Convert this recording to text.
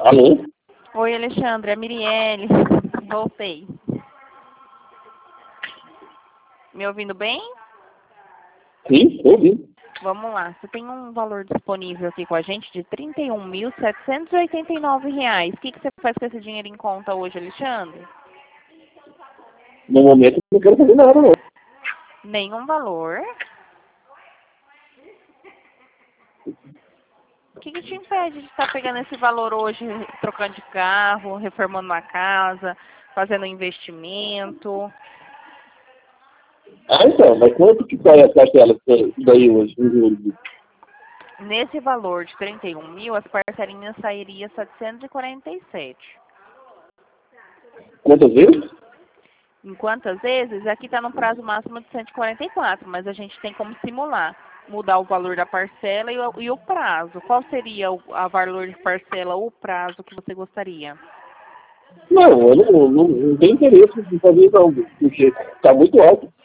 Alô? Oi, Alexandre, é Mirielle. Voltei. Me ouvindo bem? Sim, estou ouvindo. Vamos lá. Você tem um valor disponível aqui com a gente de R$ 31.789. O que você faz com esse dinheiro em conta hoje, Alexandre? No momento, não quero fazer nada, não. Nenhum valor. O que te impede de estar pegando esse valor hoje, trocando de carro, reformando uma casa, fazendo investimento? Ah, então, mas quanto que sai a parcela disso daí hoje? Em juros? Nesse valor de 31 mil, as parcelinhas sairiam 747. Quantas vezes? Em quantas vezes? Aqui está no prazo máximo de 144, mas a gente tem como simular, mudar o valor da parcela e o prazo. Qual seria a valor de parcela ou o prazo que você gostaria? Não, eu não tenho interesse em fazer não, porque está muito alto.